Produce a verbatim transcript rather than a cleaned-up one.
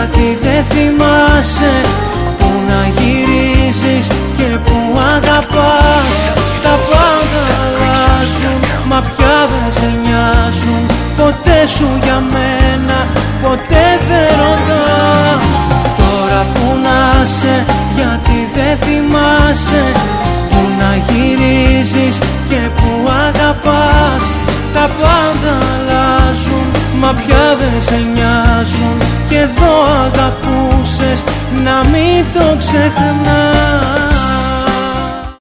Γιατί δεν θυμάσαι που να γυρίζεις και που αγαπάς. Τα πάντα αλλάζουν, μα πια δεν σε νοιάζουν. Ποτέ σου για μένα, ποτέ δεν ρωτάς. Τώρα που να σε, γιατί δεν θυμάσαι που να γυρίζεις και που αγαπάς. Τα πάντα αλλάζουν, μα πια δεν σε νοιάζουν. Και εδώ αγαπούσες, να μην το ξεχνάς.